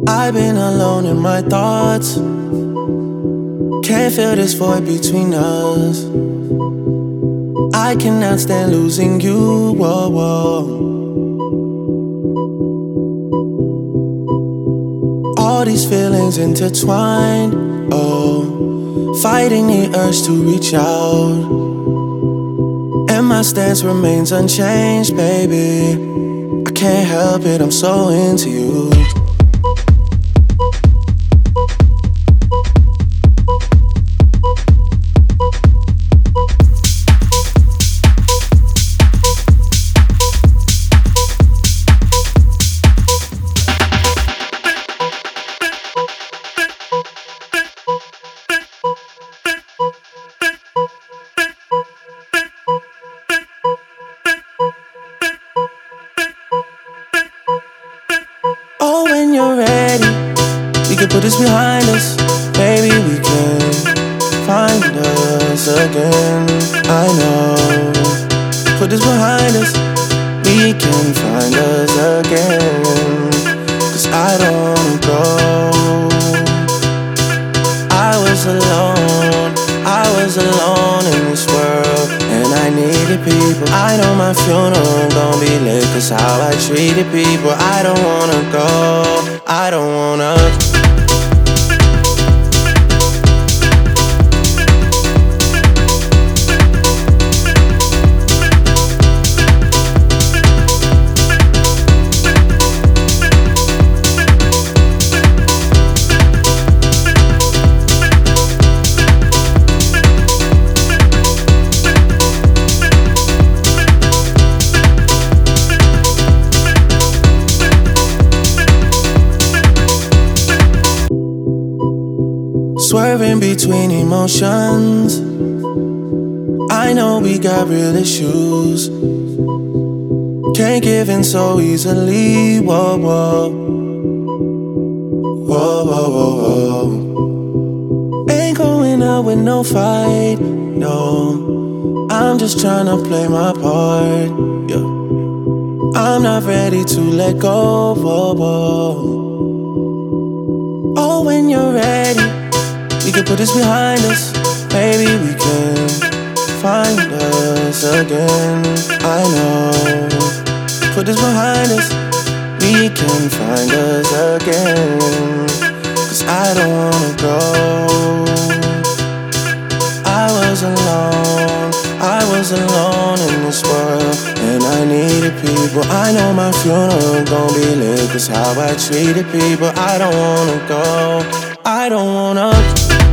I've been alone in my thoughts. Can't feel this void between us. I cannot stand losing you. Whoa, whoa. All these feelings intertwined. Oh, fighting the urge to reach out. And my stance remains unchanged, baby. I can't help it, I'm so into you. Oh, when you're ready, we can put this behind us. Baby, we can find us again. I know, put this behind us. We can find us again. 'Cause I don't wanna go. I was alone in this world, and I needed people. I know my funeral gon' be lit, 'cause how I treated people. I don't wanna go, I don't wanna. Swerving between emotions. I know we got real issues. Can't give in so easily. Whoa, whoa. Whoa, whoa, whoa, whoa. Ain't going out with no fight, no. I'm just tryna play my part, yeah. I'm not ready to let go, whoa, whoa. Oh, when you're ready, we can put this behind us. Baby, we can find us again. I know, put this behind us. We can find us again. 'Cause I don't wanna go. I was alone in this world, and I needed people. I know my funeral gon' be lit, 'cause how I treated people. I don't wanna go, I don't wanna.